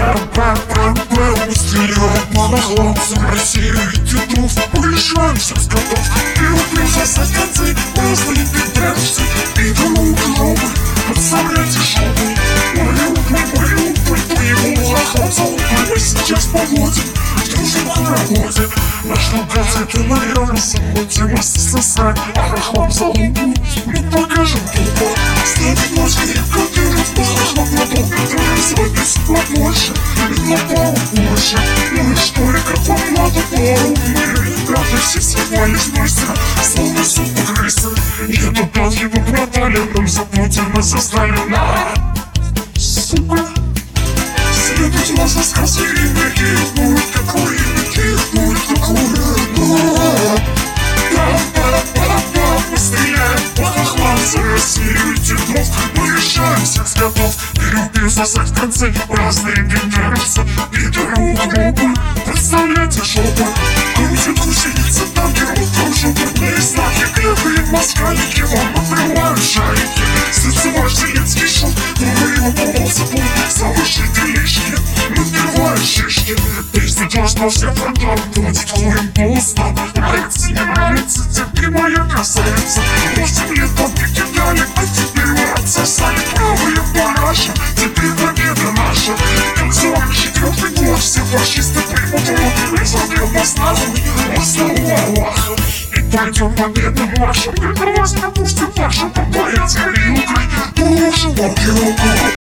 Мы стреляем монохлопцам Россию и дедов. Мы лишаемся скотов и убьем сосать концы. Разные бедренцы и головы. Подставляйте шубы. Мою, твоего монохлопца. Мы сейчас поводим, дружим на работе. Наш газеты нравится, будем сосать. Монохлопца лупу, мы покажем тупо. Ставить ночь крепко, держит монохлоп на топ. Запись больше, но больше. Ну и что ли, как вам надо было? Мы правда все сегодня сносят, словно супергрессы. Еду пал, его продали, нам запутано заставили. Сука, следует можно сказать, их будет какой, их будет какой. Мы стреляем по охлам Россию и дедов. Мы решаем всех с готов. Любим сосать концы, разные генерации. И дорогу, представляйте шопы. Крутят гусеницы, там берут кружевные знаки. Клевые москалики, вам отрывают шарики. Сыцевой жилецкий шут, вы его полосы будут. Завышите лишние, надевают шишки. Песня должна всем продам, будет твоим постом. Нравится, не нравится, теперь моя красавица. Может, мне там прикидали, а теперь вы отсосали. Правые параши, теперь победа наша. Как 44-й год, все фашисты примут рот. Разобьем нас нахуй, оставу Аллаха. И пойдем победным маршем. Только вас пропустим вашу, попоете рюкой. Тоже руки.